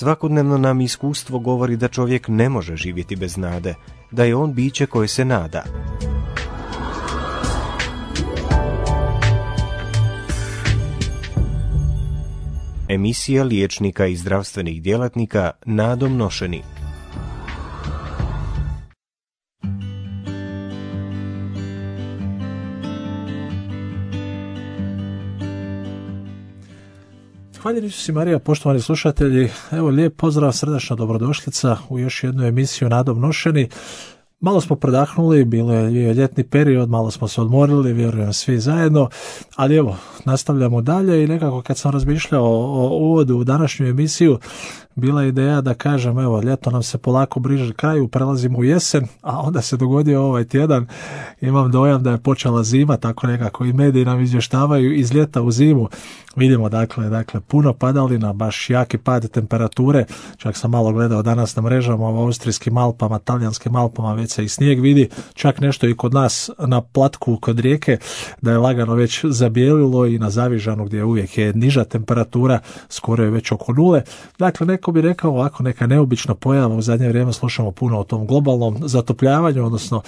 Svakodnevno nam iskustvo govori da čovjek ne može živjeti bez nade, da je on biće koje se nada. Emisija liječnika i zdravstvenih djelatnika nadom nošeni. Hvala Isusi Marija, poštovani slušatelji. Evo, lijep pozdrav, srdačna dobrodošlica u još jednu emisiju nadom nošeni. Malo smo predahnuli, bilo je ljetni period, malo smo se odmorili, vjerujem svi zajedno, ali evo, nastavljamo dalje i nekako kad sam razmišljao o uvodu u današnju emisiju, bila ideja da kažem, evo, ljeto nam se polako bliže kraju, prelazimo u jesen, a onda se dogodio ovaj tjedan, imam dojam da je počela zima, tako nekako i mediji nam izvještavaju iz ljeta u zimu. Vidimo dakle puno padalina, baš jaki pad temperature, čak sam malo gledao danas na mrežama u austrijskim Alpama, talijanskim Alpama, već se i snijeg vidi, čak nešto i kod nas na Platku kod rijeke, da je lagano već zabijelilo i na Zavižanu gdje uvijek je niža temperatura, skoro je već oko nule. Dakle, neko bi rekao ovako neka neobična pojava, u zadnje vrijeme slušamo puno o tom globalnom zatopljavanju, odnosno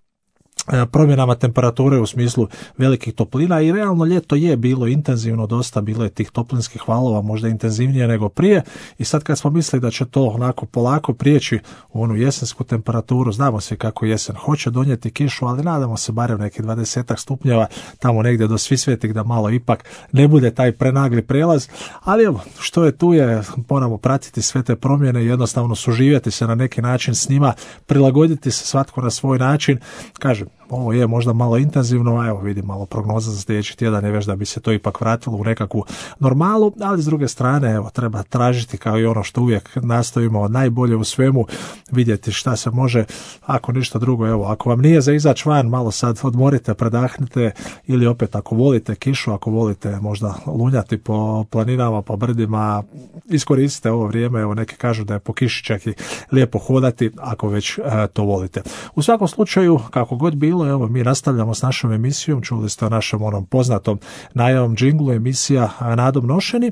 promjenama temperature u smislu velikih toplina i realno ljeto je bilo intenzivno dosta, bilo je tih toplinskih valova možda intenzivnije nego prije i sad kad smo mislili da će to onako polako prijeći u onu jesensku temperaturu, znamo se kako jesen hoće donijeti kišu, ali nadamo se barem nekih 20 stupnjeva tamo negdje do Svisvetih da malo ipak ne bude taj prenagli prelaz, ali evo, što je tu je, moramo pratiti sve te promjene i jednostavno suživjeti se na neki način s njima, prilagoditi se svatko na svoj način. Kažem, ovo je možda malo intenzivno, a evo vidim malo prognoza za sljedeći tjedan je već da bi se to ipak vratilo u nekakvu normalu, ali s druge strane evo treba tražiti kao i ono što uvijek nastojimo najbolje u svemu, vidjeti šta se može, ako ništa drugo, evo ako vam nije za izaći van, malo sad odmorite, predahnite ili opet ako volite kišu, ako volite možda lunjati po planinama, po brdima, iskoristite ovo vrijeme, evo neki kažu da je po kiši čak i lijepo hodati ako već to volite. U svakom slučaju, kako god bilo, evo mi nastavljamo s našom emisijom, čuli ste o našem onom poznatom najavom džinglu, emisija nadom nošeni.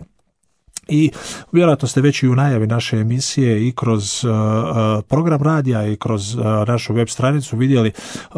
I vjerojatno ste već i u najavi naše emisije i kroz program radija i kroz našu web stranicu vidjeli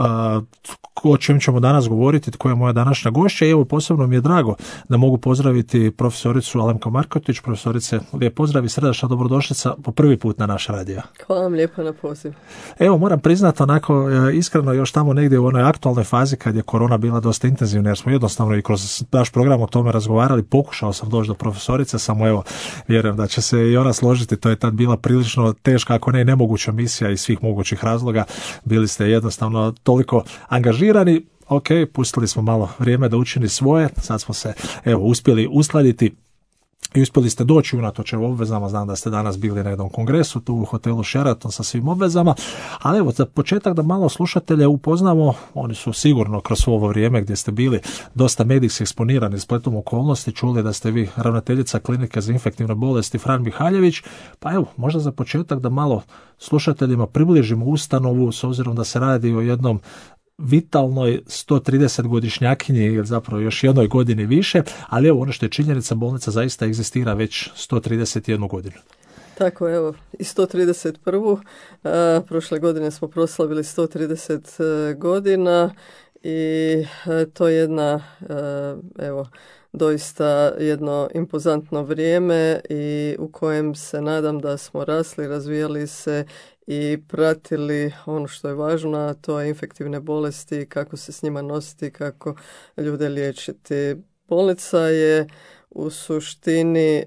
o čem ćemo danas govoriti, tko je moja današnja gošća i evo posebno mi je drago da mogu pozdraviti profesoricu Alemka Markotić. Profesorice, lijep pozdrav i srdačna dobrodošlica po prvi put na naš radio. Hvala vam lijepo na poziv. Evo moram priznati onako iskreno još tamo negdje u onoj aktualnoj fazi kad je korona bila dosta intenzivna jer smo jednostavno i kroz naš program o tome razgovarali, pokušao sam doći do profesorice, samo evo vjerujem da će se i ona složiti, to je tad bila prilično teška, ako ne nemoguća misija iz svih mogućih razloga, bili ste jednostavno toliko angažirani. Ok, pustili smo malo vrijeme da učini svoje, sad smo se evo uspjeli uskladiti i uspjeli ste doći unatoč obvezama, znam da ste danas bili na jednom kongresu tu u hotelu Sheraton sa svim obvezama, ali evo za početak da malo slušatelje upoznamo, oni su sigurno kroz ovo vrijeme gdje ste bili dosta medijski eksponirani spletom okolnosti, čuli da ste vi ravnateljica klinike za infektivne bolesti Fran Mihaljević, pa evo možda za početak da malo slušateljima približimo ustanovu s obzirom da se radi o jednom vitalnoj 130-godišnjakinji ili zapravo još jednoj godini više, ali evo ono što je činjenica, bolnica zaista egzistira već 131 godinu. Tako, evo, i 131. Prošle godine smo proslavili 130 godina i to je jedna, evo, doista jedno impozantno vrijeme i u kojem se nadam da smo rasli, razvijali se i pratili ono što je važno, a to je infektivne bolesti, kako se s njima nositi, kako ljude liječiti. Bolnica je u suštini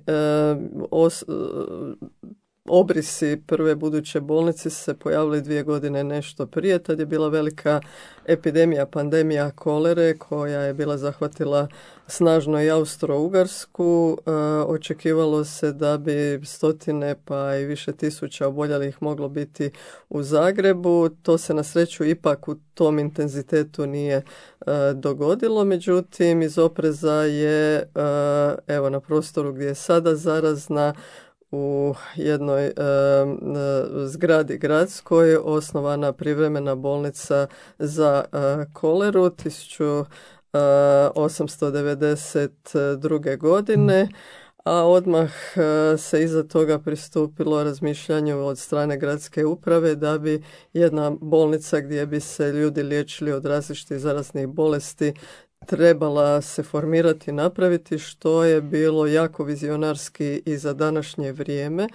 obrisi prve buduće bolnice se pojavili 2 godine nešto prije, tad je bila velika epidemija, pandemija kolere koja je bila zahvatila snažno i Austro-Ugarsku. Očekivalo se da bi stotine pa i više tisuća oboljelih moglo biti u Zagrebu. To se na sreću ipak u tom intenzitetu nije dogodilo, međutim iz opreza je evo na prostoru gdje je sada zarazna u jednoj zgradi gradskoj osnovana privremena bolnica za koleru 1892. godine, a odmah se iza toga pristupilo razmišljanju od strane gradske uprave da bi jedna bolnica gdje bi se ljudi liječili od različitih zaraznih bolesti trebala se formirati i napraviti, što je bilo jako vizionarski i za današnje vrijeme.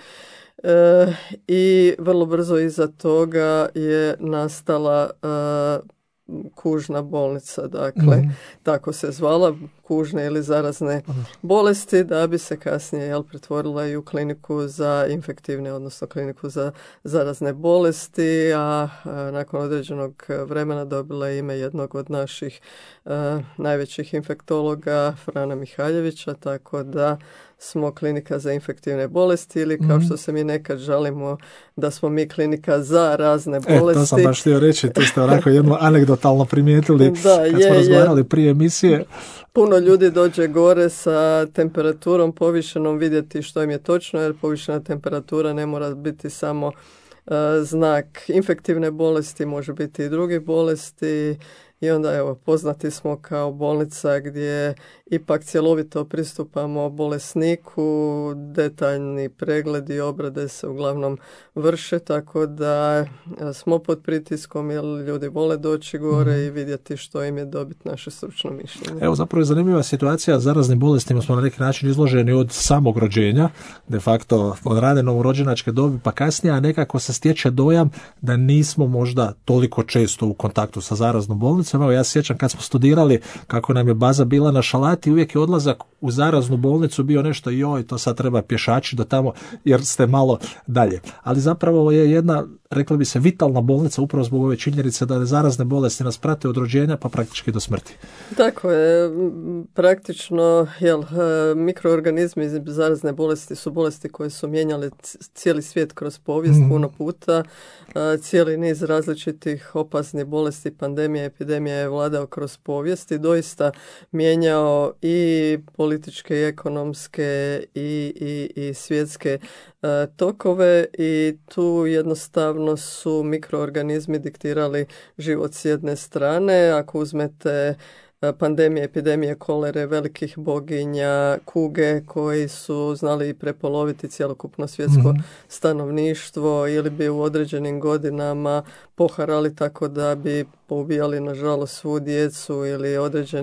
I vrlo brzo iza toga je nastala kužna bolnica, dakle, tako se zvala, kužne ili zarazne bolesti, da bi se kasnije pretvorila i u kliniku za infektivne, odnosno kliniku za zarazne bolesti, a nakon određenog vremena dobila je ime jednog od naših najvećih infektologa, Frana Mihaljevića, tako da smo klinika za infektivne bolesti ili kao što se mi nekad žalimo da smo mi klinika za razne bolesti. To sam baš htio reći, to ste onako jedno anegdotalno primijetili kad smo razgovarali prije emisije. Puno ljudi dođe gore sa temperaturom povišenom vidjeti što im je točno, jer povišena temperatura ne mora biti samo znak infektivne bolesti, može biti i drugih bolesti. I onda poznati smo kao bolnica gdje ipak cjelovito pristupamo bolesniku, detaljni pregledi i obrade se uglavnom vrše, tako da smo pod pritiskom jer ljudi vole doći gore i vidjeti što im je, dobiti naše stručno mišljenje. Evo, zapravo je zanimljiva situacija. Zaraznim bolestima smo na neki način izloženi od samog rođenja, de facto od rane novorođenačke dobi pa kasnije, a nekako se stječe dojam da nismo možda toliko često u kontaktu sa zaraznom bolnicom. Evo, ja se sjećam kad smo studirali kako nam je baza bila na Šalati, uvijek je odlazak u zaraznu bolnicu bio nešto to sad treba pješači do tamo jer ste malo dalje. Ali zapravo je jedna, rekla bi se, vitalna bolnica upravo zbog ove činjenice da zarazne bolesti nas prate od rođenja pa praktički do smrti. Tako je, praktično mikroorganizmi zarazne bolesti su bolesti koje su mijenjale cijeli svijet kroz povijest puno puta. Cijeli niz različitih opasnih bolesti, pandemija, epidemija je vladao kroz povijest i doista mijenjao i političke i ekonomske i svjetske tokove i tu jednostavno su mikroorganizmi diktirali život s jedne strane. Ako uzmete pandemije, epidemije kolere, velikih boginja, kuge koji su znali prepoloviti cjelokupno svjetsko stanovništvo ili bi u određenim godinama poharali tako da bi poubijali nažalost svu djecu ili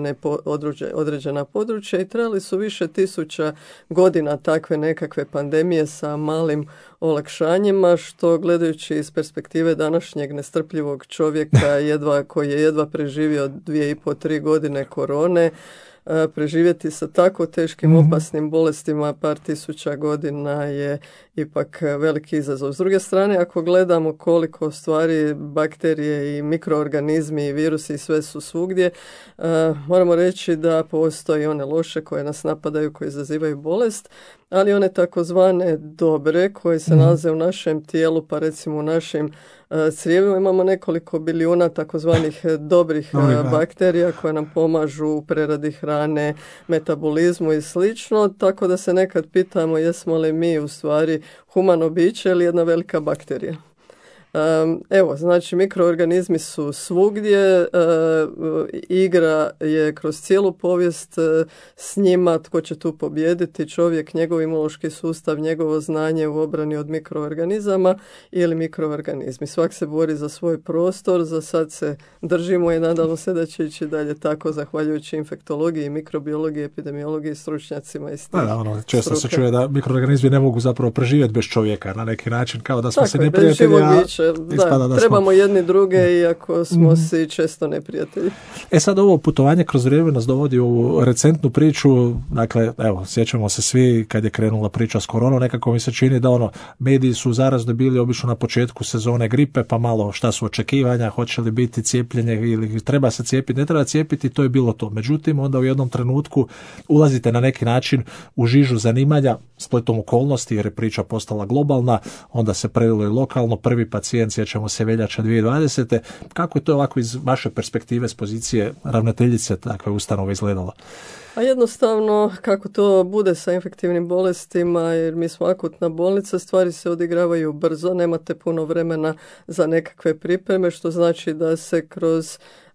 određena područja i trebali su više tisuća godina takve nekakve pandemije sa malim olakšanjima, što gledajući iz perspektive današnjeg nestrpljivog čovjeka koji je jedva preživio 2,5-3 godine korone, preživjeti sa tako teškim opasnim bolestima par tisuća godina je ipak veliki izazov. S druge strane, ako gledamo koliko stvari bakterije i mikroorganizmi i virusi i sve su svugdje, moramo reći da postoji one loše koje nas napadaju, koje izazivaju bolest, ali one takozvane dobre koje se nalaze u našem tijelu, pa recimo u našim crijevima imamo nekoliko bilijuna takozvanih dobrih bakterija koje nam pomažu u preradi hrane, metabolizmu i slično, tako da se nekad pitamo jesmo li mi u stvari humano biće ili jedna velika bakterija. Evo, znači mikroorganizmi su svugdje, igra je kroz cijelu povijest s njima, tko će tu pobijediti, čovjek, njegov imunološki sustav, njegovo znanje u obrani od mikroorganizama ili mikroorganizmi. Svak se bori za svoj prostor, za sad se držimo i nadamo se da će ići dalje tako, zahvaljujući infektologiji, mikrobiologiji, epidemiologiji, stručnjacima iz tih često se čuje da mikroorganizmi ne mogu zapravo preživjeti bez čovjeka na neki način, kao da smo se neprijatelji. Da, trebamo jedni druge iako smo si često neprijatelji. Sad ovo putovanje kroz vrijeme nas dovodi u recentnu priču, dakle, evo, sjećamo se svi kad je krenula priča s koronom, nekako mi se čini da mediji su zarazni bili obično na početku sezone gripe, pa malo šta su očekivanja, hoće li biti cijepljenje ili treba se cijepiti, ne treba cijepiti, to je bilo to. Međutim, onda u jednom trenutku ulazite na neki način u žižu zanimanja spletom okolnosti jer je priča postala globalna, onda se prelilo i lokalno, prvi pacijent, sjećamo se veljača 2020. Kako je to ovako iz vaše perspektive s pozicije ravnateljice takve ustanove izgledalo? A jednostavno, kako to bude sa infektivnim bolestima, jer mi smo akutna bolnica, stvari se odigravaju brzo, nemate puno vremena za nekakve pripreme, što znači da se kroz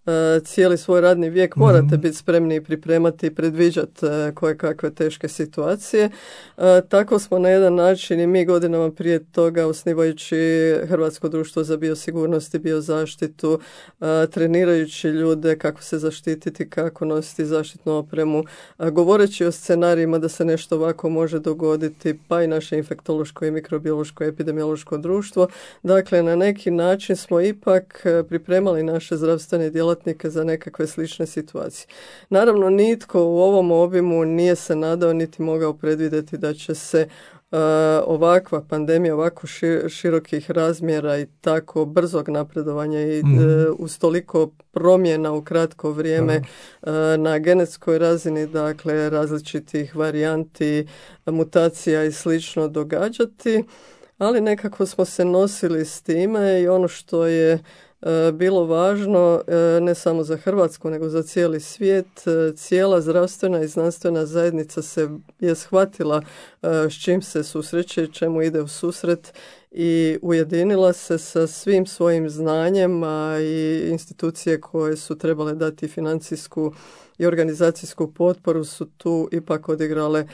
cijeli svoj radni vijek morate biti spremni i pripremati i predviđati koje kakve teške situacije. Tako smo na jedan način i mi godinama prije toga, osnivajući Hrvatsko društvo za biosigurnost i biozaštitu, trenirajući ljude kako se zaštititi, kako nositi zaštitnu opremu, govoreći o scenarijima da se nešto ovako može dogoditi, pa i naše infektološko i mikrobiološko epidemiološko društvo. Dakle, na neki način smo ipak pripremali naše zdravstvene djelatnike za nekakve slične situacije. Naravno, nitko u ovom obimu nije se nadao niti mogao predvidjeti da će se ovakva pandemija, ovako širokih razmjera i tako brzog napredovanja i uz toliko promjena u kratko vrijeme na genetskoj razini, dakle različitih varijanti, mutacija i slično događati, ali nekako smo se nosili s time i ono što je bilo važno ne samo za Hrvatsku nego za cijeli svijet, cijela zdravstvena i znanstvena zajednica je shvatila s čim se susreće i čemu ide u susret i ujedinila se sa svim svojim znanjem, a i institucije koje su trebale dati financijsku i organizacijsku potporu su tu ipak odigrale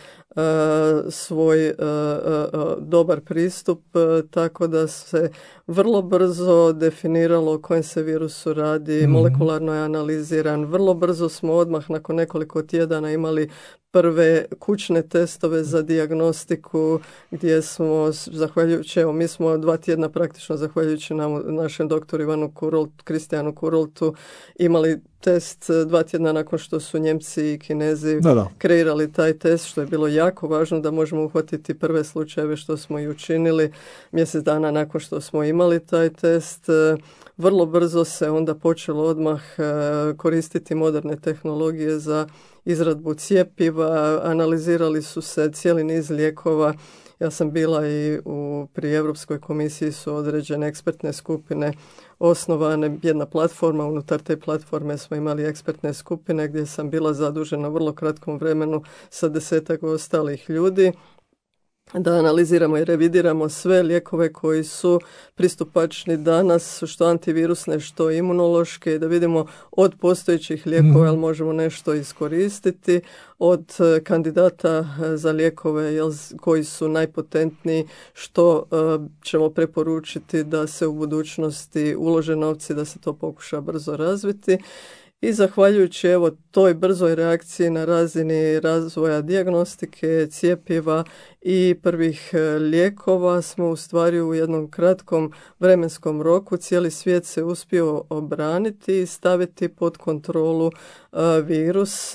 svoj dobar pristup, tako da se vrlo brzo definiralo o kojem se virusu radi, molekularno je analiziran, vrlo brzo smo odmah nakon nekoliko tjedana imali prve kućne testove za dijagnostiku gdje smo, zahvaljujući, mi smo 2 tjedna praktično zahvaljujući našem doktoru Ivanu Kristijanu Kuroltu imali test 2 tjedna nakon što su Njemci i Kinezi kreirali taj test, što je bilo jako važno da možemo uhvatiti prve slučajeve, što smo i učinili mjesec dana nakon što smo imali taj test. Vrlo brzo se onda počelo odmah koristiti moderne tehnologije za izradbu cjepiva, analizirali su se cijeli niz lijekova. Ja sam bila i pri Europskoj komisiji su određene ekspertne skupine osnovane, jedna platforma, unutar te platforme smo imali ekspertne skupine gdje sam bila zadužena u vrlo kratkom vremenu sa 10-ak ostalih ljudi da analiziramo i revidiramo sve lijekove koji su pristupačni danas, što antivirusne, što imunološke, da vidimo od postojećih lijekova jel možemo nešto iskoristiti, od kandidata za lijekove koji su najpotentniji, što ćemo preporučiti da se u budućnosti ulože novci da se to pokuša brzo razviti. I zahvaljujući toj brzoj reakciji na razini razvoja dijagnostike, cjepiva i prvih lijekova smo u stvari u jednom kratkom vremenskom roku cijeli svijet se uspio obraniti i staviti pod kontrolu virus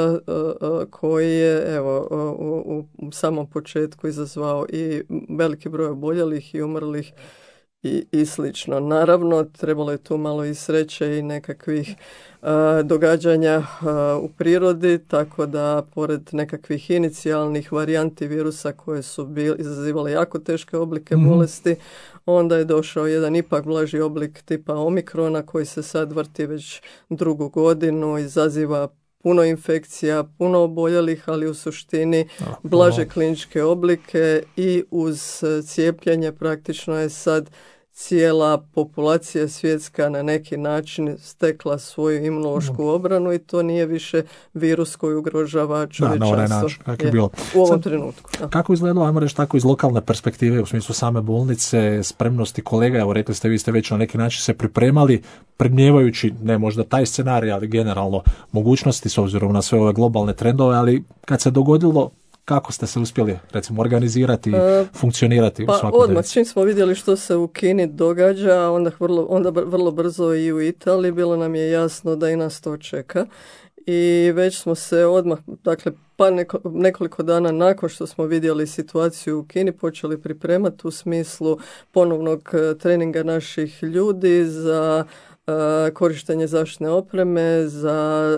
koji je u samom početku izazvao i veliki broj oboljelih i umrlih i slično. Naravno, trebalo je tu malo i sreće i nekakvih događanja u prirodi, tako da pored nekakvih inicijalnih varijanti virusa koje su izazivale jako teške oblike bolesti, onda je došao jedan ipak blaži oblik tipa omikrona koji se sad vrti već 2. godinu, izaziva puno infekcija, puno oboljelih, ali u suštini blaže kliničke oblike i uz cijepljenje praktično je sad cijela populacija svjetska na neki način stekla svoju imunološku obranu i to nije više virus koji ugrožava čovječanstvo. Na onaj način, kako je bilo. U ovom trenutku. Kako izgledalo, ajmo reći tako, iz lokalne perspektive, u smislu same bolnice, spremnosti kolega, evo rekli ste, vi ste već na neki način se pripremali, predmnijevajući, ne možda taj scenarij, ali generalno mogućnosti s obzirom na sve ove globalne trendove, ali kad se dogodilo, kako ste se uspjeli, recimo, organizirati i funkcionirati u svakom odmah, čim smo vidjeli što se u Kini događa, onda vrlo brzo i u Italiji, bilo nam je jasno da i nas to čeka. I već smo se odmah, dakle, nekoliko dana nakon što smo vidjeli situaciju u Kini, počeli pripremati u smislu ponovnog treninga naših ljudi za korištenje zaštitne opreme, za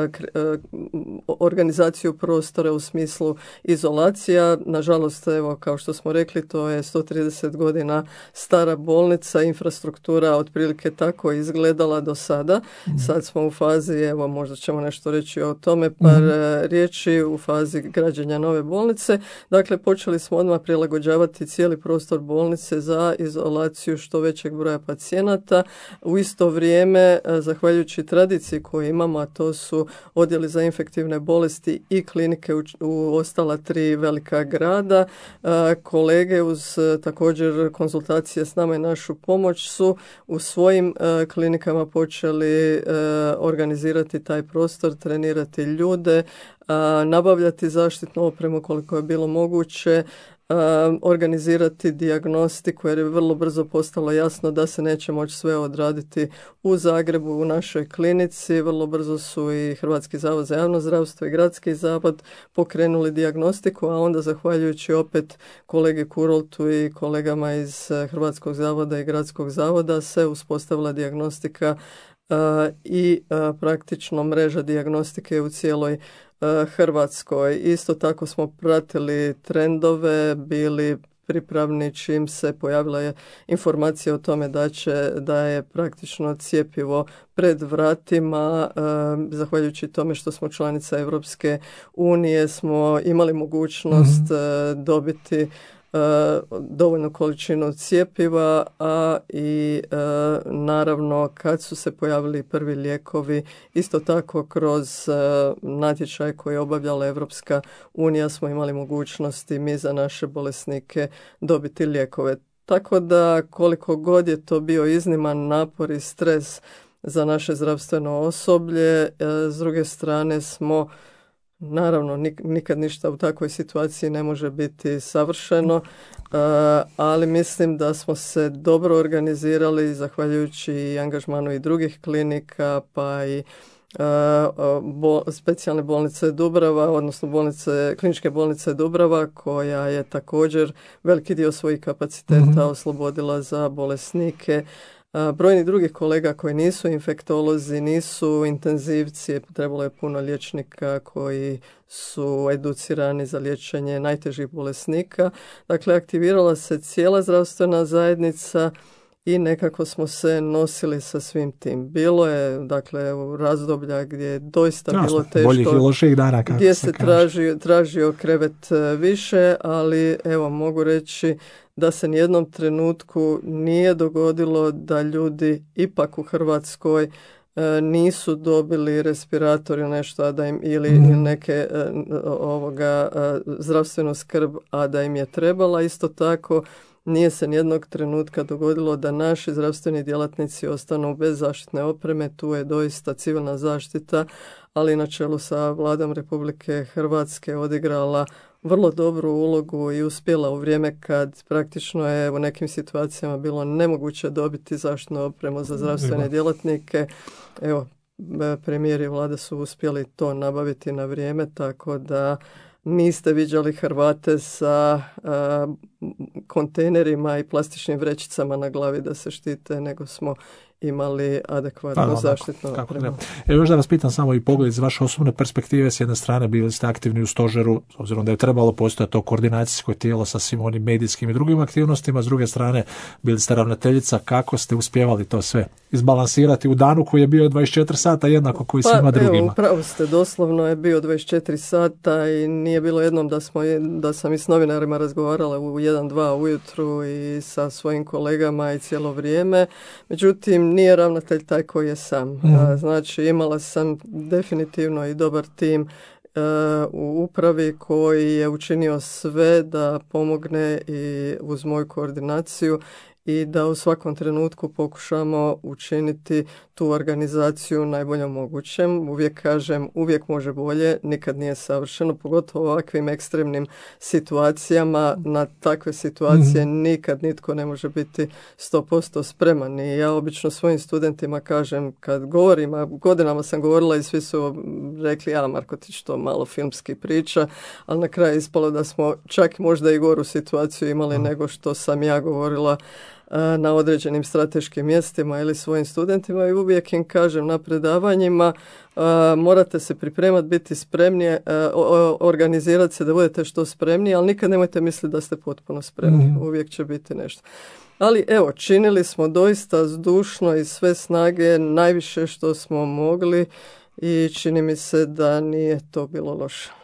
organizaciju prostora u smislu izolacija. Nažalost, evo, kao što smo rekli, to je 130 godina stara bolnica, infrastruktura otprilike tako izgledala do sada. Sad smo u fazi, evo, možda ćemo nešto reći o tome, par riječi u fazi građenja nove bolnice. Dakle, počeli smo odmah prilagođavati cijeli prostor bolnice za izolaciju što većeg broja pacijenata. U isto vrijeme, zahvaljujući tradiciji koju imamo, a to su odjeli za infektivne bolesti i klinike u ostala 3 velika grada, kolege uz također konzultacije s nama i našu pomoć su u svojim klinikama počeli organizirati taj prostor, trenirati ljude, nabavljati zaštitnu opremu koliko je bilo moguće, organizirati dijagnostiku jer je vrlo brzo postalo jasno da se neće moći sve odraditi u Zagrebu, u našoj klinici. Vrlo brzo su i Hrvatski zavod za javno zdravstvo i Gradski zavod pokrenuli dijagnostiku, a onda zahvaljujući opet kolegi Kuroltu i kolegama iz Hrvatskog zavoda i Gradskog zavoda se uspostavila dijagnostika i praktično mreža dijagnostike u cijeloj Hrvatskoj. Isto tako smo pratili trendove, bili pripravni čim se pojavila je informacija o tome da je praktično cjepivo pred vratima. Zahvaljujući tome što smo članica Europske unije smo imali mogućnost dobiti dovoljnu količinu cjepiva, a i naravno kad su se pojavili prvi lijekovi, isto tako kroz natječaj koji je obavljala Europska unija smo imali mogućnosti mi za naše bolesnike dobiti lijekove. Tako da koliko god je to bio izniman napor i stres za naše zdravstveno osoblje, s druge strane smo naravno, nikad ništa u takvoj situaciji ne može biti savršeno, ali mislim da smo se dobro organizirali zahvaljujući i angažmanu i drugih klinika, pa i specijalne bolnice Dubrava, odnosno kliničke bolnice Dubrava, koja je također veliki dio svojih kapaciteta oslobodila za bolesnike. Brojni drugih kolega koji nisu infektolozi, nisu intenzivci, trebalo je puno liječnika koji su educirani za liječenje najtežih bolesnika. Dakle, aktivirala se cijela zdravstvena zajednica i nekako smo se nosili sa svim tim. Bilo je, dakle, razdoblja gdje je doista bilo teško, boljih i loših dana, gdje se tražio krevet više, ali evo, mogu reći da se nijednom trenutku nije dogodilo da ljudi ipak u Hrvatskoj nisu dobili respirator ili nešto, a da im ili neke zdravstvenu skrb, a da im je trebala. Isto tako nije se nijednog trenutka dogodilo da naši zdravstveni djelatnici ostanu bez zaštitne opreme. Tu je doista civilna zaštita, ali na čelu sa Vladom Republike Hrvatske odigrala vrlo dobru ulogu i uspjela u vrijeme kad praktično je u nekim situacijama bilo nemoguće dobiti zaštitnu opremu za zdravstvene djelatnike. Evo, premijer i Vlada su uspjeli to nabaviti na vrijeme, tako da niste viđali Hrvate sa kontejnerima i plastičnim vrećicama na glavi da se štite, nego smo imali adekvatnu zaštitnu opremu. Evo još da vas pitam samo i pogled iz vaše osobne perspektive. S jedne strane bili ste aktivni u stožeru, s obzirom da je trebalo postojati to koordinacijsko tijelo sa svim onim medijskim i drugim aktivnostima, s druge strane bili ste ravnateljica. Kako ste uspjevali to sve izbalansirati u danu koji je bio 24 sata jednako koji svima drugima? Evo, upravo ste, doslovno je bio 24 sata i nije bilo jednom da sam i s novinarima razgovarala u 1-2 ujutru i sa svojim kolegama i cijelo vrijeme. Međutim, nije ravnatelj taj koji je sam. Znači, imala sam definitivno i dobar tim u upravi koji je učinio sve da pomogne i uz moju koordinaciju i da u svakom trenutku pokušamo učiniti tu organizaciju najbolje mogućem. Uvijek kažem, uvijek može bolje, nikad nije savršeno, pogotovo u ovakvim ekstremnim situacijama. Na takve situacije nikad nitko ne može biti 100% spreman. I ja obično svojim studentima kažem, kad govorim, a godinama sam govorila i svi su rekli, Markotić to malo filmski priča, ali na kraju ispalo da smo čak možda i goru situaciju imali nego što sam ja govorila na određenim strateškim mjestima ili svojim studentima, i uvijek im kažem na predavanjima, morate se pripremati, biti spremni, organizirati se da budete što spremni, ali nikad nemojte misliti da ste potpuno spremni. Uvijek će biti nešto. Ali evo, činili smo doista zdušno i sve snage najviše što smo mogli i čini mi se da nije to bilo loše.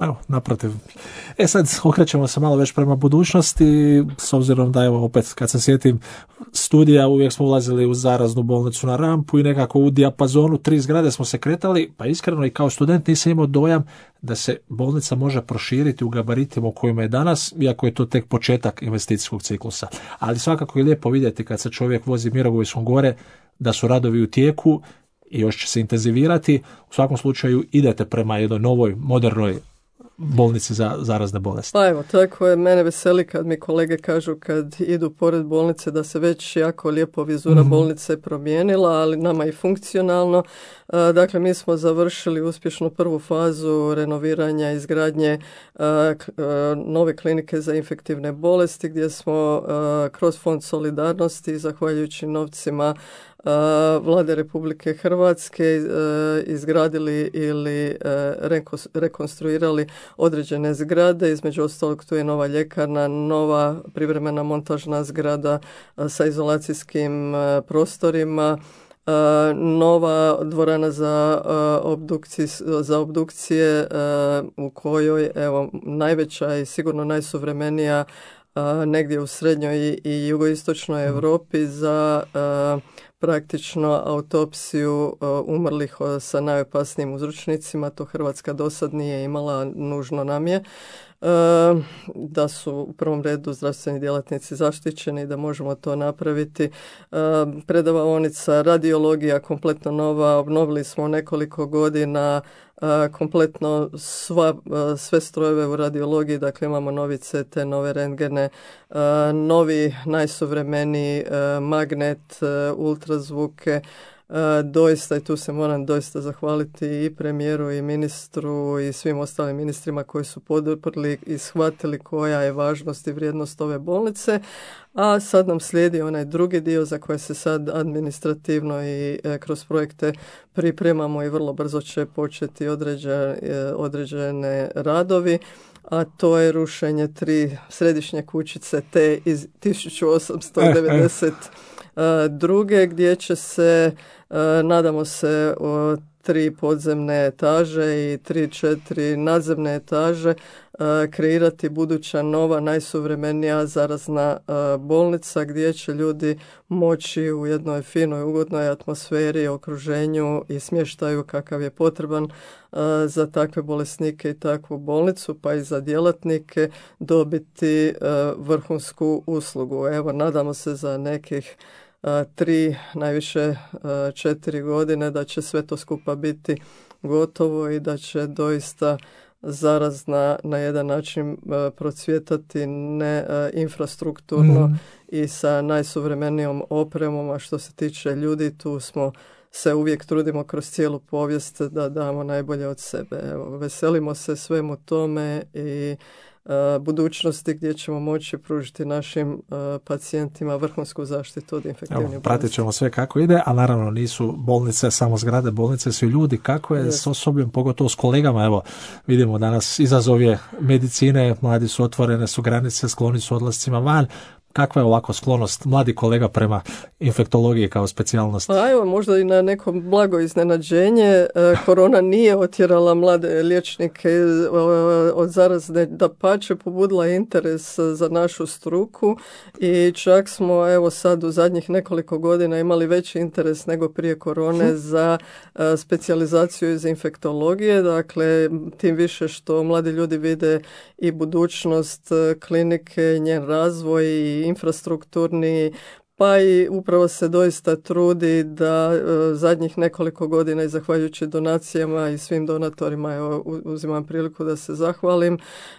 Evo, naprotiv. Sad okrećemo se malo već prema budućnosti, s obzirom da evo opet kad se sjetim studija uvijek smo ulazili u zaraznu bolnicu na rampu i nekako u dijapazonu 3 zgrade smo se kretali, pa iskreno i kao student nisam imao dojam da se bolnica može proširiti u gabaritima u kojima je danas, iako je to tek početak investicijskog ciklusa. Ali svakako je lijepo vidjeti kad se čovjek vozi Mirogojskom gore da su radovi u tijeku i još će se intenzivirati. U svakom slučaju idete prema jednoj novoj, modernoj bolnici za zarazne bolesti. Pa evo, tako je. Mene veseli kad mi kolege kažu kad idu pored bolnice da se već jako lijepo vizura bolnice promijenila, ali nama i funkcionalno. Dakle, mi smo završili uspješno prvu fazu renoviranja izgradnje nove klinike za infektivne bolesti gdje smo kroz Fond solidarnosti, zahvaljujući novcima Vlade Republike Hrvatske izgradili ili rekonstruirali određene zgrade. Između ostalog tu je nova ljekarna, nova privremena montažna zgrada sa izolacijskim prostorima, nova dvorana za obdukcije u kojoj evo najveća i sigurno najsuvremenija negdje u srednjoj i jugoistočnoj Europi za praktično autopsiju umrlih sa najopasnijim uzročnicima. To Hrvatska do sad nije imala, nužno nam je da su u prvom redu zdravstveni djelatnici zaštićeni, da možemo to napraviti. Predavaonica, radiologija kompletno nova, obnovili smo nekoliko godina kompletno sve strojeve u radiologiji, dakle imamo novi CT, nove rentgene, novi najsuvremeniji magnet, ultrazvuke. Doista, i tu se moram doista zahvaliti i premijeru i ministru i svim ostalim ministrima koji su poduprli i shvatili koja je važnost i vrijednost ove bolnice. A sad nam slijedi onaj drugi dio za koje se sad administrativno i kroz projekte pripremamo i vrlo brzo će početi određene radovi, a to je rušenje 3 središnje kućice te iz 1892. gdje će se, nadamo se, 3 podzemne etaže i 3-4 nadzemne etaže kreirati buduća nova, najsuvremenija zarazna bolnica gdje će ljudi moći u jednoj finoj, ugodnoj atmosferi, okruženju i smještaju kakav je potreban za takve bolesnike i takvu bolnicu, pa i za djelatnike dobiti vrhunsku uslugu. Evo, nadamo se za nekih 3, najviše 4 godine da će sve to skupa biti gotovo i da će doista zarazna na jedan način procvjetati infrastrukturno i sa najsuvremenijom opremom, a što se tiče ljudi tu smo se uvijek trudimo kroz cijelu povijest da damo najbolje od sebe. Evo, veselimo se svemu tome i budućnosti gdje ćemo moći pružiti našim pacijentima vrhunsku zaštitu od infektivnih bolesti. Pratit ćemo sve kako ide, a naravno nisu bolnice samo zgrade, bolnice su i ljudi. Kako je s osobljem, pogotovo s kolegama? Evo, vidimo danas izazov je medicine, mladi su otvorene, su granice, skloni su odlascima van. Kakva je ovako sklonost mladi kolega prema infektologiji kao specijalnosti? Pa evo, možda i na neko blago iznenađenje. Korona nije otjerala mlade liječnike od zarazne, dapače pobudila interes za našu struku i čak smo evo sad u zadnjih nekoliko godina imali veći interes nego prije korone za specijalizaciju iz infektologije. Dakle, tim više što mladi ljudi vide i budućnost klinike, njen razvoj i infrastrukturni, pa i upravo se doista trudi da zadnjih nekoliko godina i zahvaljujući donacijama i svim donatorima, evo, uzimam priliku da se zahvalim,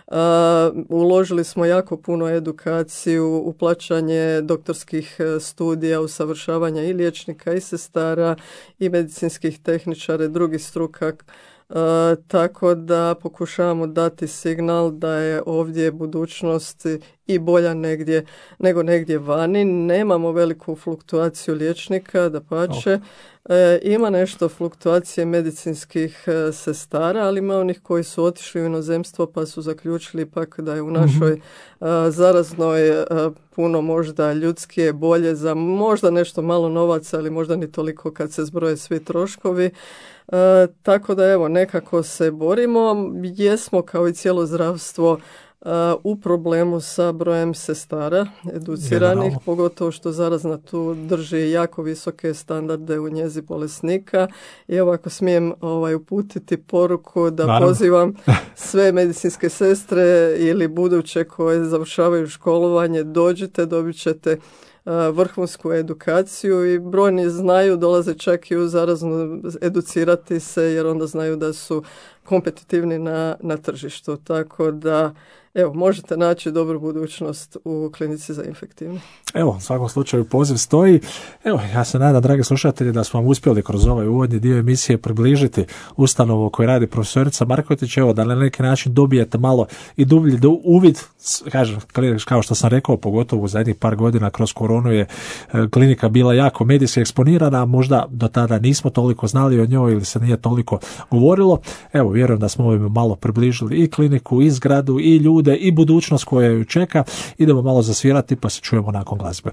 uložili smo jako puno edukaciju, uplaćanje doktorskih studija, usavršavanja i liječnika i sestara i medicinskih tehničara i drugih struka. Tako da pokušavamo dati signal da je ovdje budućnost i bolja nego negdje vani. Nemamo veliku fluktuaciju liječnika, dapače. Ima nešto fluktuacije medicinskih sestara, ali ima onih koji su otišli u inozemstvo pa su zaključili ipak da je u našoj zaraznoj puno možda ljudskije, bolje za možda nešto malo novaca, ali možda ni toliko kad se zbroje svi troškovi. Tako da evo, nekako se borimo. Jesmo kao i cijelo zdravstvo u problemu sa brojem sestara educiranih, pogotovo što zarazna tu drži jako visoke standarde u njezi bolesnika. I evo, ako smijem uputiti poruku da pozivam sve medicinske sestre ili buduće koje završavaju školovanje, dođite, dobit ćete vrhunsku edukaciju i brojni znaju, dolaze čak i u zaraznu educirati se jer onda znaju da su kompetitivni na tržištu. Tako da evo, možete naći dobru budućnost u klinici za infektivne. Evo, u svakom slučaju poziv stoji. Evo, ja se nadam, dragi slušatelji, da smo vam uspjeli kroz ovaj uvodni dio emisije približiti ustanovu koju radi profesorica Markotić. Evo, da na neki način dobijete malo i dublji uvid, kažem, kao što sam rekao, pogotovo u zadnjih par godina kroz koronu je klinika bila jako medijski eksponirana, a možda do tada nismo toliko znali o njoj ili se nije toliko govorilo. Evo, vjerujem da smo ovim malo približili i kliniku, i zgradu, i ljude, i budućnost koja ju čeka. Idemo malo zasvirati pa se čujemo nakon glazbe.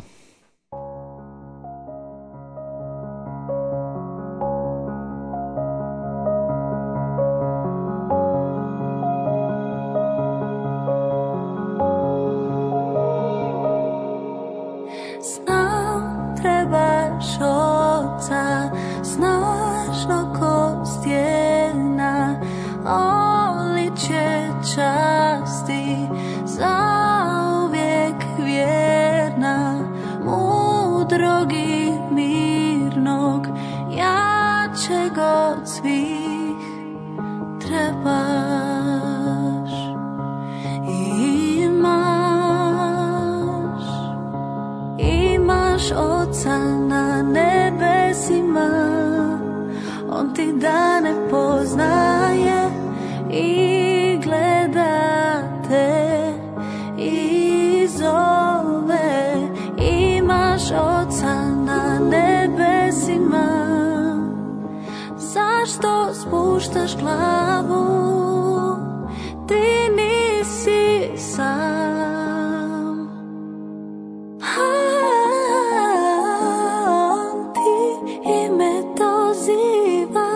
Znam, trebaš oca, snažno ko stijena, oličje časti, zauvijek vjerna, mudrog i mirnog, jačeg od svih trebaš. Imaš oca na nebesima, on ti dane poznaje i gleda te i zove. Imaš oca na nebesima, zašto spuštaš glavu, ti nisi sam. On ti ime doziva,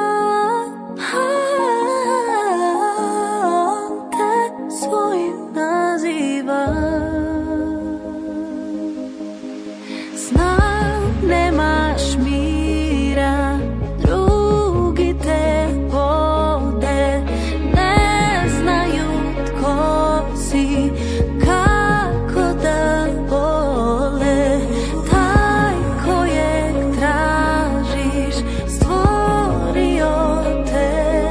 on te svojim naziva. Znam, nemaš mira, drugi te vode, ne znaju tko si, kako da vole. Taj kojeg tražiš, stvorio te,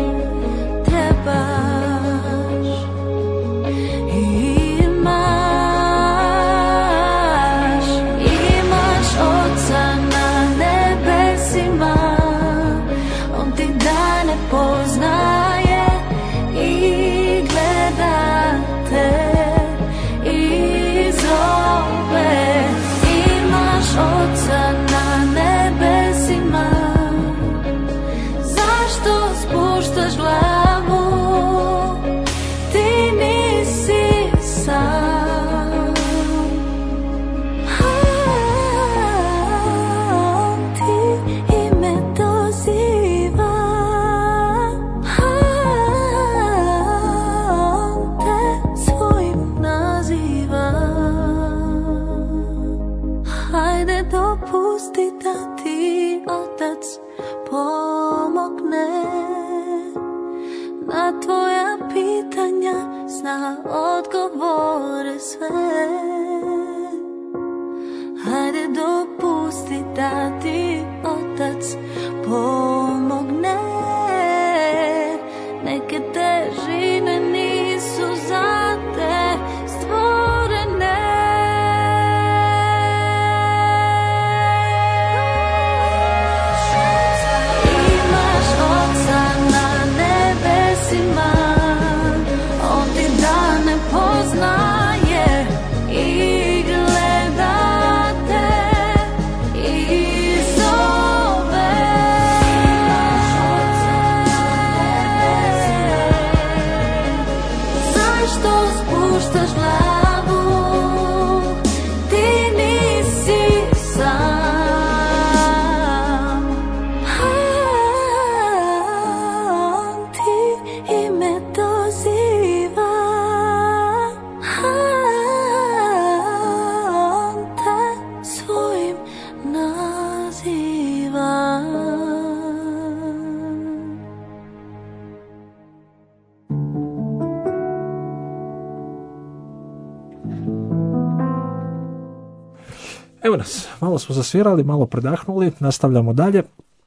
trebaš. Imaš oca na nebesima, on ti dane poznaje i gleda te i zove. Imaš oca na nebesima, zašto spuštaš glavu, ti nisi sam. On ti ime doziva, on te svojim naziva. Hajde dopusti da ti Otac pomogne, na tvoja pitanja zna odgovore sve. Hajde dopusti da ti Otac pomogne, neke težine nisu za te stvorene. Imaš oca na nebesima, on ti dane poznaje Evo nas, malo smo zasvirali, malo predahnuli, nastavljamo dalje.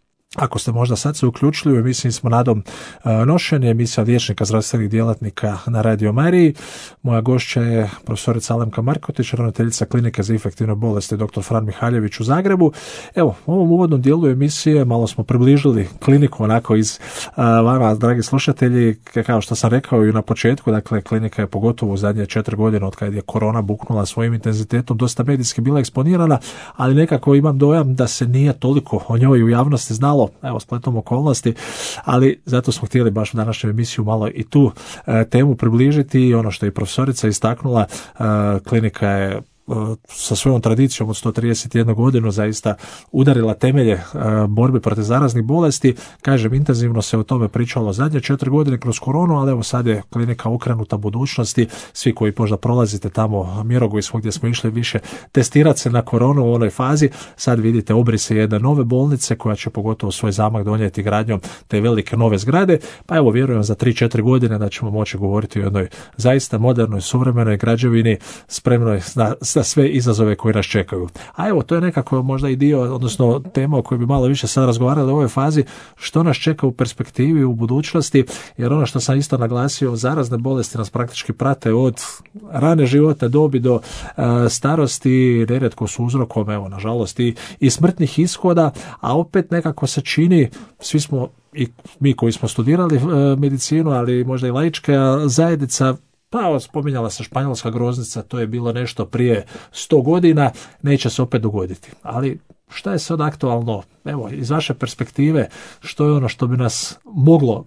Ako ste možda sad se uključili, u emisiji smo Nadom nošeni, emisija liječnika zdravstvenih djelatnika na Radio Mariji. Moja gošća je profesorica Alemka Markotić, ravnateljica klinike za infektivne bolesti dr. Fran Mihaljević u Zagrebu. Evo, u ovom uvodnom dijelu emisije malo smo približili kliniku onako iz vama, dragi slušatelji, kao što sam rekao i na početku, dakle klinika je pogotovo u zadnje 4 godine od kad je korona buknula svojim intenzitetom dosta medijski bila eksponirana, ali nekako imam dojam da se nije toliko o njoj u javnosti znalo, evo spletom okolnosti, ali zato smo htjeli baš u današnju emisiju malo i tu temu približiti i ono što je profesorica istaknula, klinika je sa svojom tradicijom od 131 godinu zaista udarila temelje borbe protiv zaraznih bolesti. Kažem, intenzivno se o tome pričalo zadnje 4 godine kroz koronu, ali evo sad je klinika okrenuta budućnosti. Svi koji možda prolazite tamo Mirogu i svugdje smo išli više testirati se na koronu u onoj fazi, sad vidite obrise jedne nove bolnice koja će pogotovo svoj zamah donijeti gradnjom te velike nove zgrade, pa evo vjerujem za 3-4 godine da ćemo moći govoriti o jednoj zaista modernoj, suvremenoj građevini spremnoj za sve izazove koji nas čekaju. A evo, to je nekako možda i dio, odnosno tema o kojoj bi malo više sad razgovarali u ovoj fazi, što nas čeka u perspektivi, u budućnosti, jer ono što sam isto naglasio, zarazne bolesti nas praktički prate od rane životne dobi do starosti, nerijetko su uzrokom, evo, nažalost, i smrtnih ishoda, a opet nekako se čini, svi smo, i mi koji smo studirali medicinu, ali možda i laička zajednica, pa spominjala se španjolska groznica, to je bilo nešto prije 100 godina, neće se opet dogoditi. Ali šta je sad aktualno? Evo, iz vaše perspektive, što je ono što bi nas moglo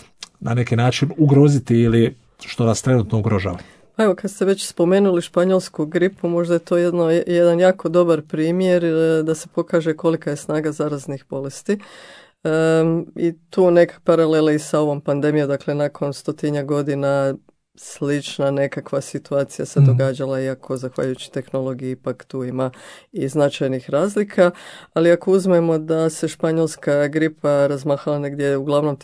na neki način ugroziti ili što nas trenutno ugrožava? Evo, kad ste već spomenuli španjolsku gripu, možda je to jedan jako dobar primjer da se pokaže kolika je snaga zaraznih bolesti. I tu neka paralela i sa ovom pandemijom, dakle nakon 100 godina slična nekakva situacija se događala, iako zahvaljujući tehnologiji ipak tu ima i značajnih razlika, ali ako uzmemo da se španjolska gripa razmahala negdje uglavnom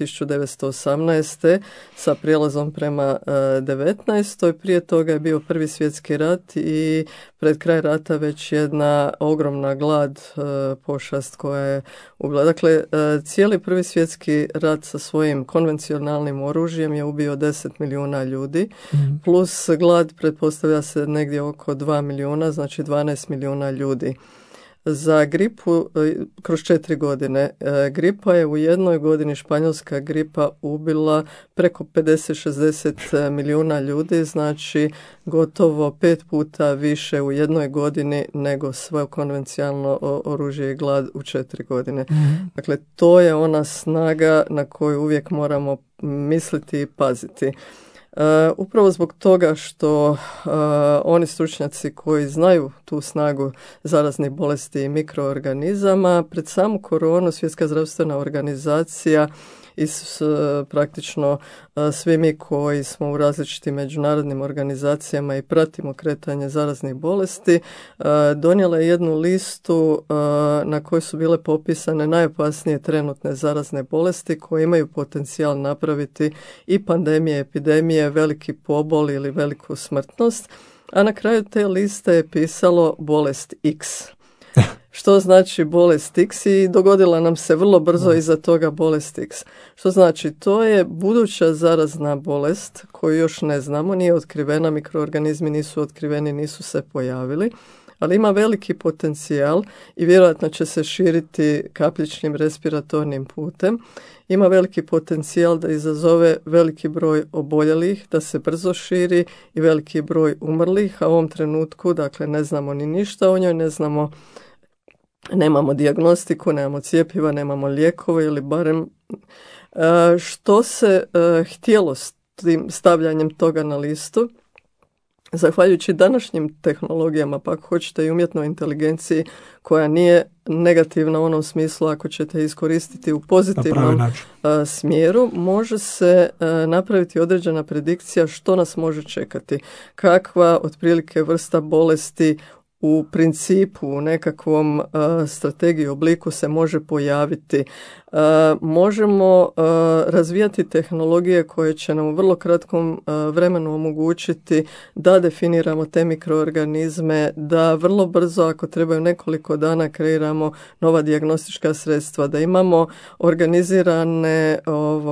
1918. sa prijelazom prema 19. Prije toga je bio Prvi svjetski rat i pred kraj rata već jedna ogromna glad, pošast koja je ubila. Dakle, cijeli Prvi svjetski rat sa svojim konvencionalnim oružjem je ubio 10 milijuna ljudi, plus glad pretpostavlja se negdje oko 2 milijuna, znači 12 milijuna ljudi. Za gripu kroz 4 godine. Gripa je u jednoj godini, španjolska gripa, ubila preko 50-60 milijuna ljudi, znači gotovo 5 puta više u jednoj godini nego sve konvencionalno oružje i glad u 4 godine. Dakle, to je ona snaga na koju uvijek moramo misliti i paziti. Upravo zbog toga što oni stručnjaci koji znaju tu snagu zaraznih bolesti i mikroorganizama, pred samu koronu Svjetska zdravstvena organizacija i praktično svi mi koji smo u različitim međunarodnim organizacijama i pratimo kretanje zaraznih bolesti, donijela je jednu listu na kojoj su bile popisane najopasnije trenutne zarazne bolesti koje imaju potencijal napraviti i pandemije, epidemije, veliki pobol ili veliku smrtnost, a na kraju te liste je pisalo bolest X. Što znači bolest X i dogodila nam se vrlo brzo iza toga bolest X. Što znači, to je buduća zarazna bolest koju još ne znamo, nije otkrivena, mikroorganizmi nisu otkriveni, nisu se pojavili, ali ima veliki potencijal i vjerojatno će se širiti kapljičnim respiratornim putem. Ima veliki potencijal da izazove veliki broj oboljelih, da se brzo širi i veliki broj umrlih, a u ovom trenutku, dakle, ne znamo ni ništa o njoj, nemamo dijagnostiku, nemamo cjepiva, nemamo lijekove ili barem što se htjelo s tim stavljanjem toga na listu. Zahvaljujući današnjim tehnologijama, pa ako hoćete i umjetnoj inteligenciji koja nije negativna u onom smislu ako ćete iskoristiti u pozitivnom smjeru, može se napraviti određena predikcija što nas može čekati. Kakva otprilike vrsta bolesti u principu u nekakvom strategiji obliku se može pojaviti. Možemo razvijati tehnologije koje će nam u vrlo kratkom vremenu omogućiti da definiramo te mikroorganizme, da vrlo brzo, ako trebaju nekoliko dana, kreiramo nova dijagnostička sredstva, da imamo organizirane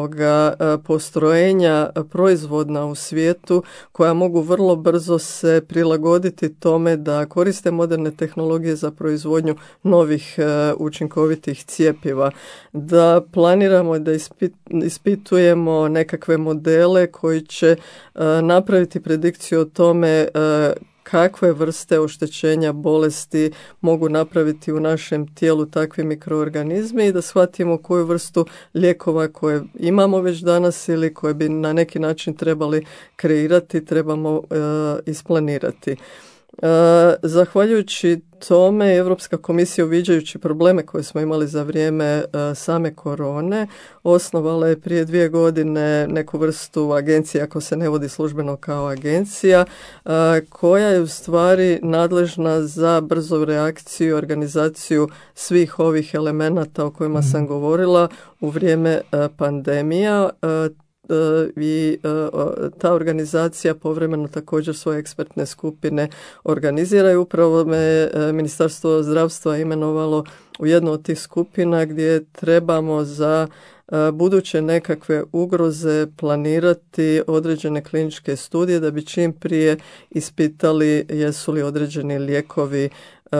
postrojenja proizvodna u svijetu koja mogu vrlo brzo se prilagoditi tome da koriste moderne tehnologije za proizvodnju novih učinkovitih cjepiva, da planiramo da ispitujemo nekakve modele koji će napraviti predikciju o tome kakve vrste oštećenja bolesti mogu napraviti u našem tijelu takvi mikroorganizmi i da shvatimo koju vrstu lijekova koje imamo već danas ili koje bi na neki način trebali kreirati, trebamo isplanirati. Zahvaljujući tome, Europska komisija, uviđajući probleme koje smo imali za vrijeme same korone, osnovala je prije 2 godine neku vrstu agencije, ako se ne vodi službeno kao agencija, koja je u stvari nadležna za brzu reakciju i organizaciju svih ovih elemenata o kojima sam govorila u vrijeme pandemija. I ta organizacija povremeno također svoje ekspertne skupine organizira i upravo me Ministarstvo zdravstva imenovalo u jednu od tih skupina gdje trebamo za buduće nekakve ugroze planirati određene kliničke studije da bi čim prije ispitali jesu li određeni lijekovi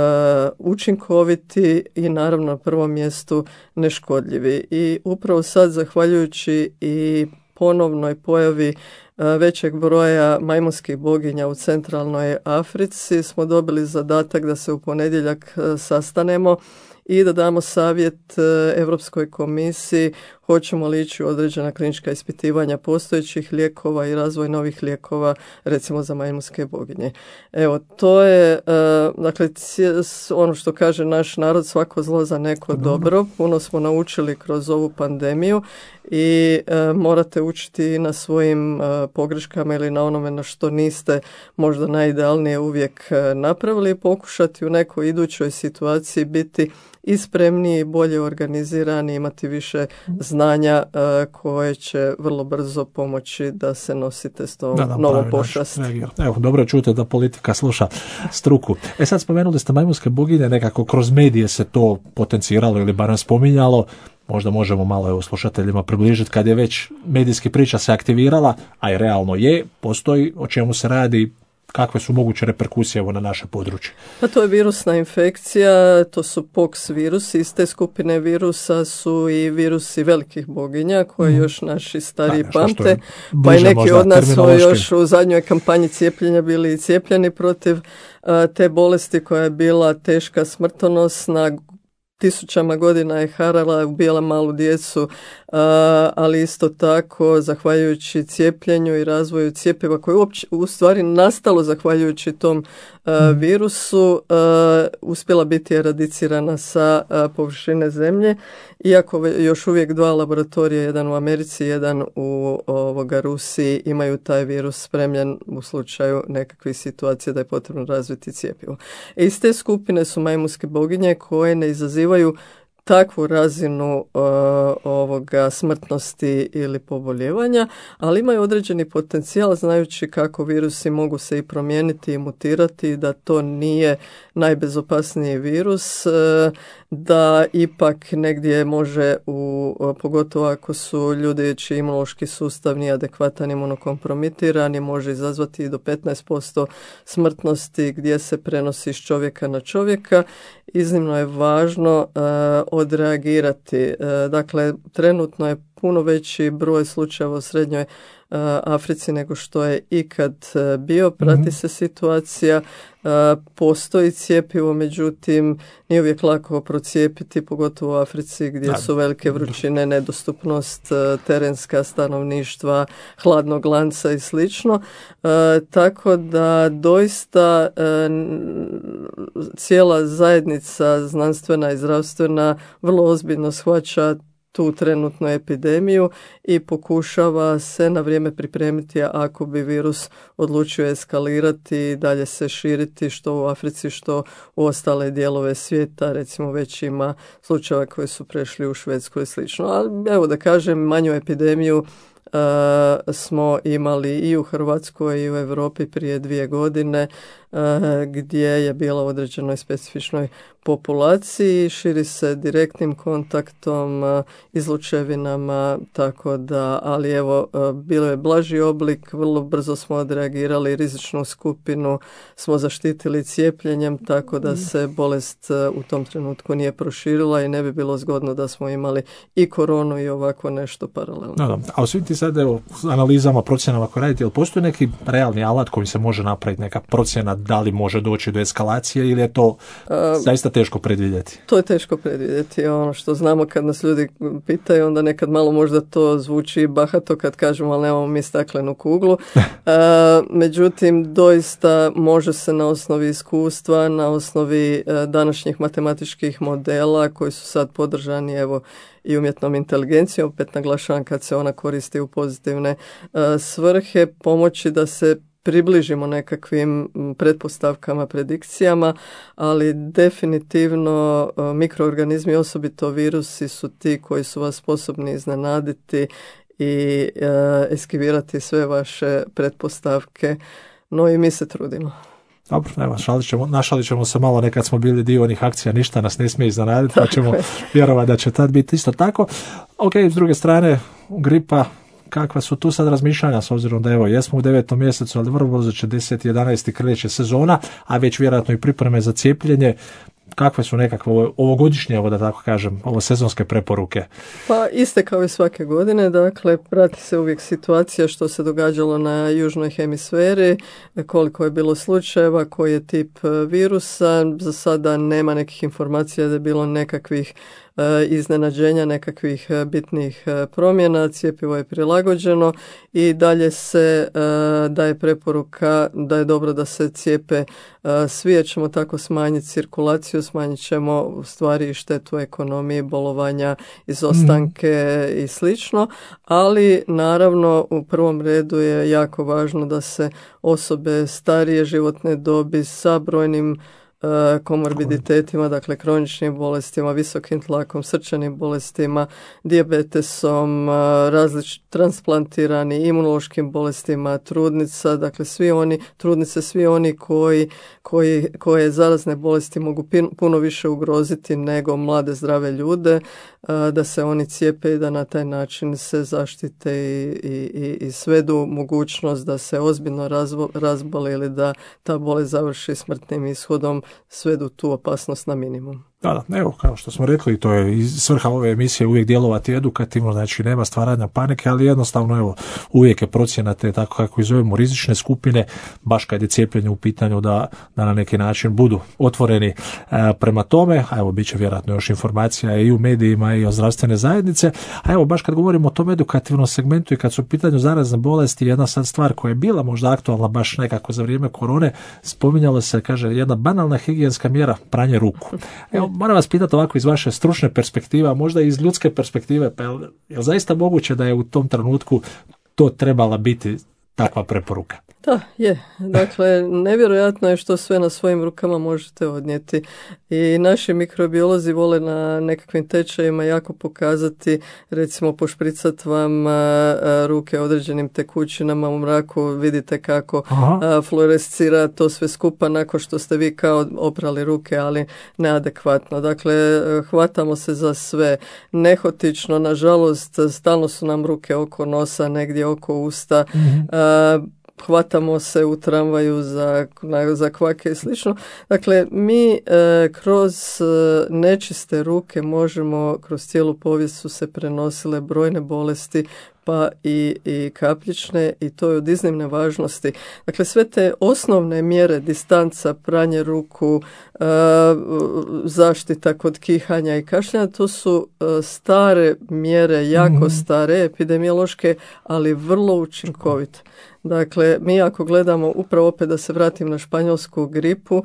učinkoviti i naravno na prvom mjestu neškodljivi. I upravo sad, zahvaljujući i ponovnoj pojavi većeg broja majmunskih boginja u centralnoj Africi, smo dobili zadatak da se u ponedjeljak sastanemo i da damo savjet Europskoj komisiji hoćemo li ići u određena klinička ispitivanja postojećih lijekova i razvoj novih lijekova, recimo za majmunske boginje. Evo, to je, dakle, ono što kaže naš narod, svako zlo za neko dobro. Puno smo naučili kroz ovu pandemiju i morate učiti i na svojim pogreškama ili na onome na što niste možda najidealnije uvijek napravili i pokušati u nekoj idućoj situaciji biti i spremniji, bolje organizirani, imati više znanja koje će vrlo brzo pomoći da se nosite s tom novom pošasti. Evo, dobro čujete da politika sluša struku. Sad spomenuli ste majmunske boginje, nekako kroz medije se to potenciralo ili barem spominjalo. Možda možemo malo slušateljima približiti kad je već medijski priča se aktivirala, a i realno je, postoji, o čemu se radi, kakve su moguće reperkusije na naše područje. Pa to je virusna infekcija, to su pox virusi, iz te skupine virusa su i virusi velikih boginja koje još naši stariji pamte, pa i neki od nas su još u zadnjoj kampanji cijepljenja bili i cijepljeni protiv te bolesti koja je bila teška, smrtonosna, tisućama godina je harala, ubijala malu djecu, ali isto tako zahvaljujući cijepljenju i razvoju cjepiva koje je u stvari nastalo zahvaljujući tom virusu, uspjela biti eradicirana sa površine zemlje, iako još uvijek 2 laboratorija, jedan u Americi, jedan u Rusiji, imaju taj virus spremljen u slučaju nekakvih situacija da je potrebno razviti cjepivo. Iz te skupine su majmunske boginje koje ne izazivaju takvu razinu smrtnosti ili poboljevanja, ali imaju određeni potencijal znajući kako virusi mogu se i promijeniti i mutirati, da to nije najbezopasniji virus, da ipak negdje može, pogotovo ako su ljudi čiji imunološki sustav nije adekvatan, imunokompromitirani, može izazvati i do 15% smrtnosti gdje se prenosi iz čovjeka na čovjeka. Iznimno je važno odreagirati. Dakle, trenutno je puno veći broj slučajeva u Srednjoj Africi nego što je ikad bio. Prati se situacija, postoji cjepivo, međutim nije uvijek lako procijepiti, pogotovo u Africi gdje su velike vrućine, nedostupnost terenska stanovništva, hladnog lanca i slično. Tako da doista cijela zajednica znanstvena i zdravstvena vrlo ozbiljno shvaća tu trenutnu epidemiju i pokušava se na vrijeme pripremiti ako bi virus odlučio eskalirati i dalje se širiti što u Africi, što u ostale dijelove svijeta. Recimo već ima slučajeva koji su prešli u Švedsku i slično. Ali evo da kažem, manju epidemiju smo imali i u Hrvatskoj i u Europi prije 2 godine gdje je bila u određenoj specifičnoj populaciji, širi se direktnim kontaktom, izlučevinama, tako da, ali evo, bilo je blaži oblik, vrlo brzo smo odreagirali, rizičnu skupinu smo zaštitili cijepljenjem, tako da se bolest u tom trenutku nije proširila i ne bi bilo zgodno da smo imali i koronu i ovako nešto paralelno. No, a u svim ti sad, evo, analizama, procjenama koje radite, jel postoji neki realni alat kojim se može napraviti neka procjena da li može doći do eskalacije ili je to zaista teško predvidjeti? To je teško predvidjeti. Ono što znamo kad nas ljudi pitaju, onda nekad malo možda to zvuči bahato kad kažemo, ali nemamo mi staklenu kuglu. Međutim, doista može se na osnovi iskustva, na osnovi današnjih matematičkih modela koji su sad podržani, evo, i umjetnom inteligencijom, opet naglašavam kad se ona koristi u pozitivne svrhe, pomoći da se približimo nekakvim pretpostavkama, predikcijama, ali definitivno mikroorganizmi, osobito virusi, su ti koji su vas sposobni iznenaditi i eskivirati sve vaše pretpostavke, no i mi se trudimo. Dobro, evo, našalit ćemo se malo, nekad smo bili dio onih akcija, ništa nas ne smije iznenaditi, pa ćemo vjerovati da će tad biti isto tako. Ok, s druge strane, gripa, kakva su tu sad razmišljanja, s obzirom da evo, jesmo u 9. mjesecu, ali vrlo brzo će 10. 11. kreće sezona, a već vjerojatno i pripreme za cijepljenje. Kakve su nekakve ovogodišnje, evo da tako kažem, ovo sezonske preporuke? Pa iste kao i svake godine, dakle prati se uvijek situacija što se događalo na južnoj hemisferi, koliko je bilo slučajeva, koji je tip virusa. Za sada nema nekih informacija da je bilo nekakvih iznenađenja, nekakvih bitnih promjena, cjepivo je prilagođeno i dalje se daje preporuka da je dobro da se cijepe svi, jer ćemo tako smanjiti cirkulaciju, smanjit ćemo u stvari štetu ekonomiji, bolovanja, izostanke i slično, ali naravno u prvom redu je jako važno da se osobe starije životne dobi sa brojnim komorbiditetima, dakle kroničnim bolestima, visokim tlakom, srčanim bolestima, dijabetesom, transplantirani, imunološkim bolestima, trudnica, dakle svi oni koje zarazne bolesti mogu puno više ugroziti nego mlade zdrave ljude, da se oni cijepe i da na taj način se zaštite i svedu mogućnost da se ozbiljno razbole ili da ta bolest završi smrtnim ishodom, svedu tu opasnost na minimum. Da, evo, kao što smo rekli, to je svrha ove emisije uvijek djelovati edukativno, znači nema stvaranja panike, ali jednostavno, evo, uvijek je procjena te, tako kako ih zovemo, rizične skupine, baš kad je cijepljenje u pitanju da na neki način budu otvoreni prema tome, a evo, bit će vjerojatno još informacija i u medijima i o zdravstvene zajednice, a evo, baš kad govorimo o tom edukativnom segmentu i kad su u pitanju zarazne bolesti, jedna sad stvar koja je bila možda aktualna baš nekako za vrijeme korone, spominjalo se, kaže, jedna banalna higijenska mjera, pranje ruku. Evo, moram vas pitati ovako iz vaše stručne perspektive, a možda i iz ljudske perspektive, pa je zaista moguće da je u tom trenutku to trebala biti takva preporuka? Da, je. Dakle, nevjerojatno je što sve na svojim rukama možete odnijeti. I naši mikrobiolozi vole na nekakvim tečajima jako pokazati, recimo pošpricati vam ruke određenim tekućinama u mraku, vidite kako fluorescira to sve skupa nakon što ste vi kao oprali ruke, ali neadekvatno. Dakle, hvatamo se za sve nehotično, nažalost, stalno su nam ruke oko nosa, negdje oko usta, hvatamo se u tramvaju za kvake i slično. Dakle, mi kroz nečiste ruke možemo, kroz cijelu povijest su se prenosile brojne bolesti, pa i kapljične, i to je od iznimne važnosti. Dakle, sve te osnovne mjere, distanca, pranje ruku, zaštita kod kihanja i kašljanja, to su stare mjere, jako stare, epidemiološke, ali vrlo učinkovite. Dakle, mi ako gledamo, upravo opet da se vratim na španjolsku gripu,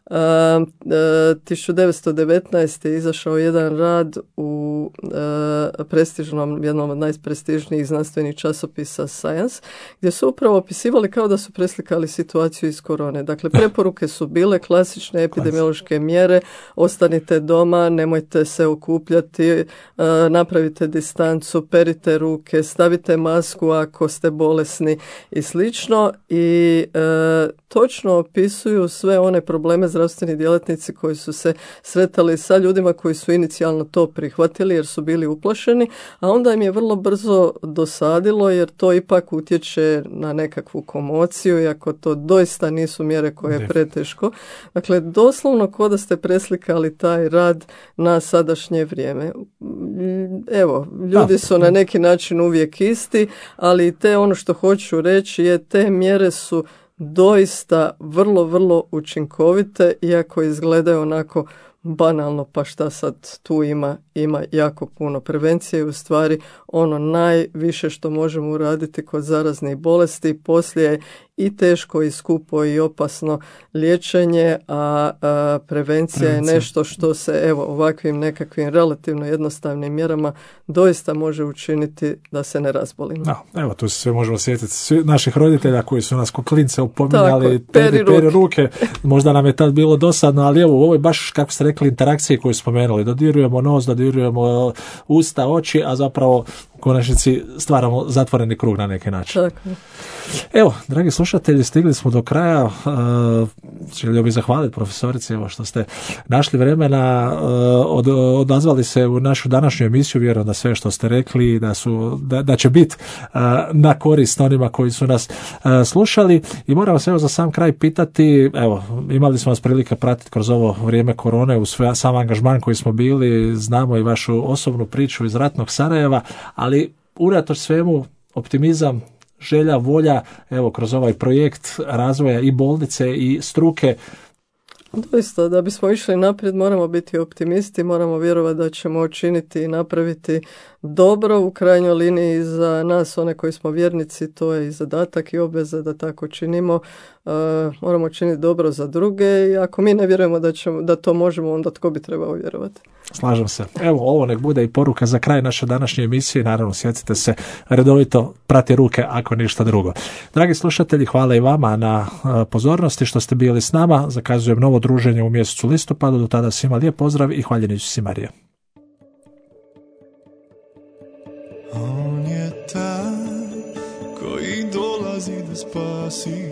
1919. je izašao jedan rad u prestižnom, jednom od najprestižnijih znanstvenih časopisa Science, gdje su upravo opisivali kao da su preslikali situaciju iz korone. Dakle, preporuke su bile klasične epidemiološke mjere, ostanite doma, nemojte se okupljati, napravite distancu, perite ruke, stavite masku ako ste bolesni i slično, i točno opisuju sve one probleme zdravstveni djelatnici koji su se sretali sa ljudima koji su inicijalno to prihvatili jer su bili uplašeni, a onda im je vrlo brzo dosadilo jer to ipak utječe na nekakvu komociju, iako to doista nisu mjere koje je preteško. Dakle, doslovno ko da ste preslikali taj rad na sadašnje vrijeme. Evo, ljudi su na neki način uvijek isti, ali te, ono što hoću reći je, te mjere su doista vrlo, vrlo učinkovite, iako izgledaju onako banalno, pa šta sad tu ima jako puno. Prevencije je u stvari ono najviše što možemo uraditi kod zaraznih bolesti. Poslije je i teško i skupo i opasno liječenje, a prevencija je nešto što se, evo, ovakvim nekakvim relativno jednostavnim mjerama doista može učiniti da se ne razbolimo. No, evo, tu se sve možemo sjetiti svi naših roditelja koji su nas ko klince upominjali, peri ruke. Možda nam je tad bilo dosadno, ali evo, u ovoj baš, kako ste rekli, interakciji koju spomenuli, dodirujemo nos, dodirujemo usta, oči, a zapravo u konačnici stvaramo zatvoreni krug na neki način. Tako. Evo, dragi slušatelji, stigli smo do kraja. Želio bih zahvaliti profesorici, evo, što ste našli vremena, odazvali se u našu današnju emisiju. Vjerujem da sve što ste rekli da će biti na korist onima koji su nas slušali. I moram vas evo za sam kraj pitati, evo, imali smo vas prilike pratiti kroz ovo vrijeme korone uz sam angažman koji smo bili, znamo i vašu osobnu priču iz ratnog Sarajeva, ali unatoč svemu optimizam, želja, volja, evo, kroz ovaj projekt razvoja i bolnice i struke. Doista, da bismo išli naprijed moramo biti optimisti, moramo vjerovati da ćemo učiniti i napraviti dobro, u krajnjoj liniji za nas, one koji smo vjernici, to je i zadatak i obveza da tako činimo. Moramo činiti dobro za druge, i ako mi ne vjerujemo da to možemo, onda tko bi trebao vjerovati? Slažem se. Evo, ovo nek bude i poruka za kraj naše današnje emisije. Naravno, sjetite se redovito prati ruke ako ništa drugo. Dragi slušatelji, hvala i vama na pozornosti što ste bili s nama. Zakazujem novo druženje u mjesecu listopadu. Do tada svima lijep pozdrav i hvaljen Isus Marija. On je taj koji dolazi da spasi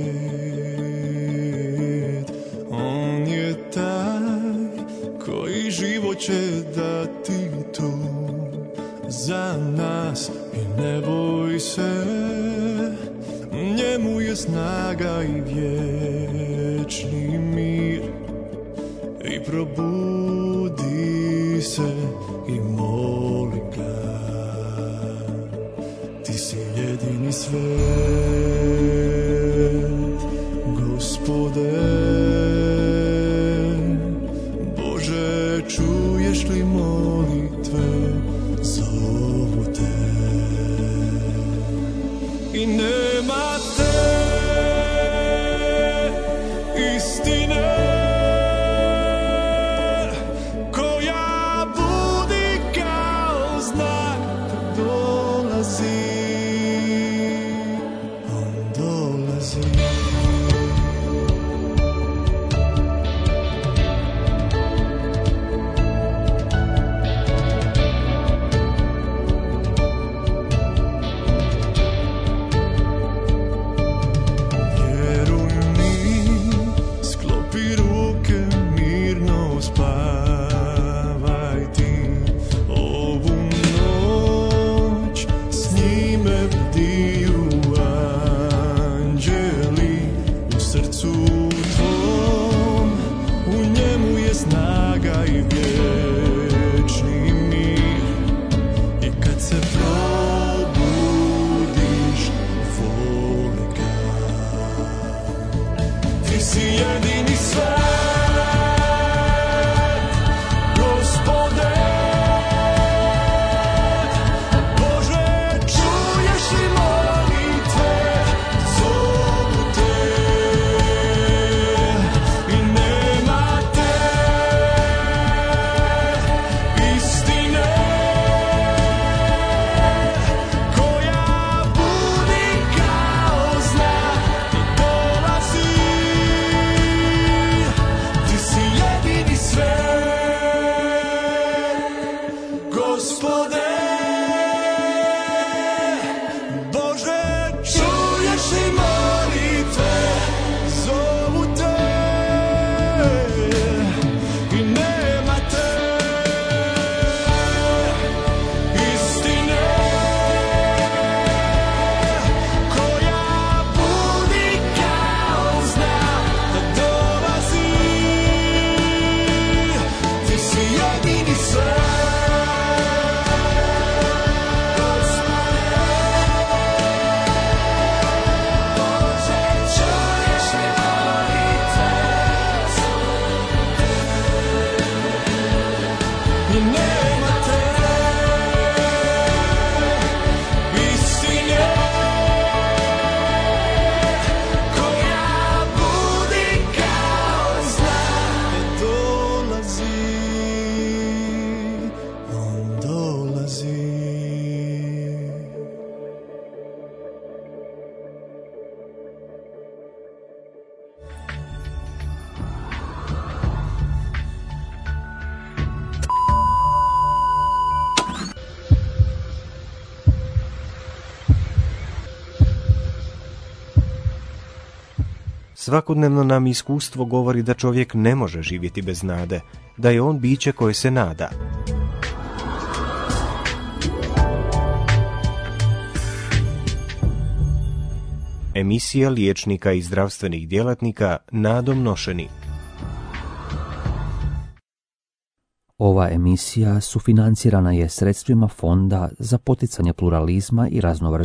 svijet. On je taj koji život će dati tu za nas, i ne boj se, njemu je snaga i vječni mir. I probudi se i moli ga, ti si jedini svet, Gospode. Bože, čuješ li molitve, zovu te. I nema te istine koja budi kao znak kad dolazi. On dolazi. Kad se probudiš i nema te istine koja budi kao znak. Ne dolazi, on dolazi. Svakodnevno nam iskustvo govori da čovjek ne može živjeti bez nade, da je on biće koje se nada. Emisija liječnika i zdravstvenih djelatnika nadom nošeni. Ova emisija sufinancirana je sredstvima Fonda za poticanje pluralizma i raznovrsnosti